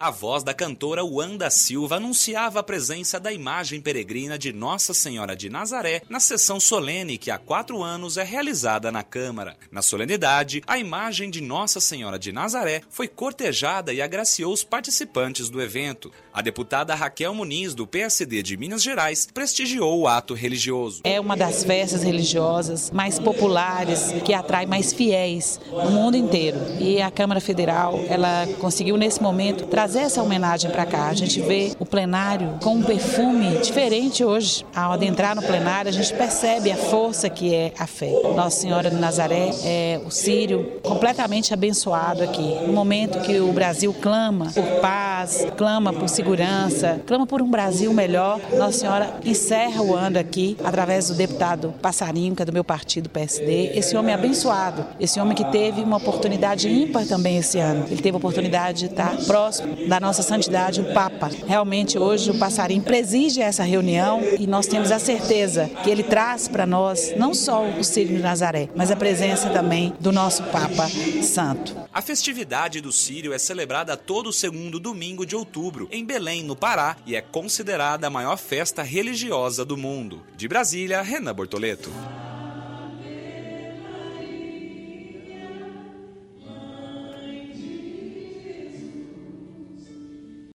A voz da cantora Wanda Silva anunciava a presença da imagem peregrina de Nossa Senhora de Nazaré na sessão solene que há 4 anos é realizada na Câmara. Na solenidade, a imagem de Nossa Senhora de Nazaré foi cortejada e agraciou os participantes do evento. A deputada Raquel Muniz, do PSD de Minas Gerais, prestigiou o ato religioso. É uma das festas religiosas mais populares, que atrai mais fiéis no mundo inteiro. E a Câmara Federal, ela conseguiu nesse momento trazer essa homenagem para cá. A gente vê o plenário com um perfume diferente hoje. Ao adentrar no plenário, a gente percebe a força que é a fé. Nossa Senhora de Nazaré é o Círio completamente abençoado aqui. No momento que o Brasil clama por paz, clama por segurança, clama por um Brasil melhor, Nossa Senhora encerra o ano aqui através do deputado Passarinho, que é do meu partido PSD. Esse homem é abençoado, esse homem que teve uma oportunidade ímpar também esse ano. Ele teve a oportunidade de estar próximo da nossa santidade, o Papa. Realmente hoje o Passarinho preside essa reunião e nós temos a certeza que ele traz para nós não só o Círio de Nazaré, mas a presença também do nosso Papa Santo. A festividade do Círio é celebrada todo segundo domingo de outubro, em Belém, no Pará, e é considerada a maior festa religiosa do mundo. De Brasília, Renan Bortoleto.